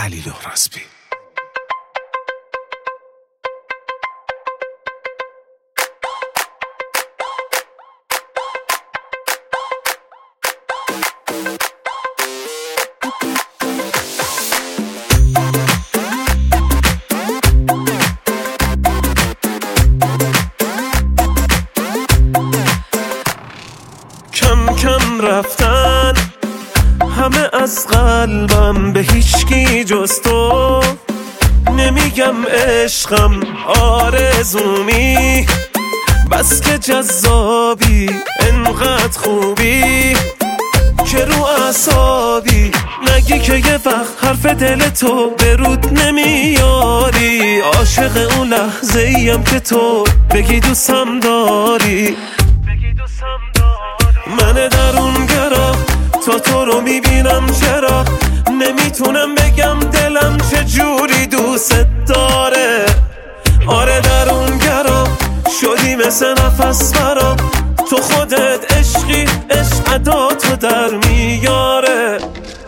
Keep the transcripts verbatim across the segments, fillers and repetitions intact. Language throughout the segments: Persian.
علی لهرازبی. کم کم رفتن همه از قلبم، به هیچکی جز تو نمیگم عشقم آرزومی، بس که جذابی انقدر خوبی که رو اعصابی، نگی که یه وقت حرف دل تو به رود نمیاری. عاشق اون لحظه ایم که تو بگی دوستم داری، من درون گرا تا تو رو میبینم، چرا نمیتونم بگم دلم چه جوری دوست داره. آره درون گرا شدی مثل نفس برام، تو خودت عشقی، عشق عداتو در میاره.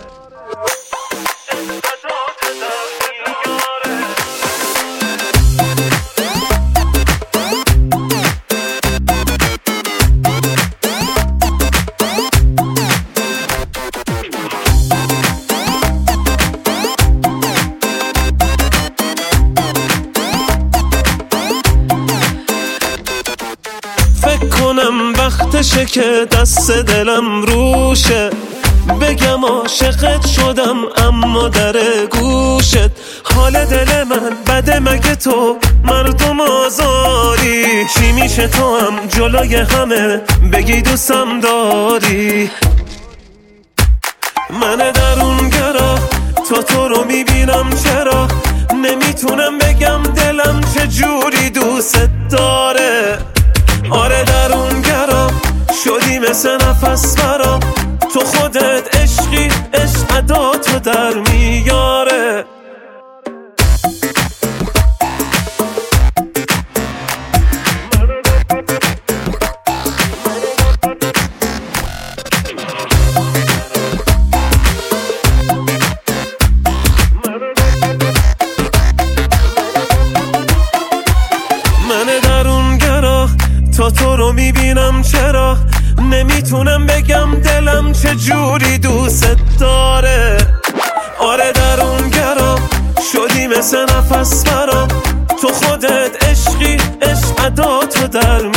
فکر کنم وقتشه که دست دلم روشه، بگم عاشقت شدم اما در گوشت. حال دل من بده مگه تو مردم آزاری، چی میشه تو هم جلوی همه بگی دوستم داری. من درون گرا تا تو رو میبینم، چرا نمیتونم بگم دلم چه جوری دوست داره. آره درون گرا شدی مثل نفس برام، تو خودت عشقی، عشق عداتو در میاره. من درون گرا تا تو رو میبینم، چرا نمیتونم بگم دلم چه جوری دوست داره. آره درون گرا شدی مثل نفس برام، تو خودت عشقی، عشق عداتو در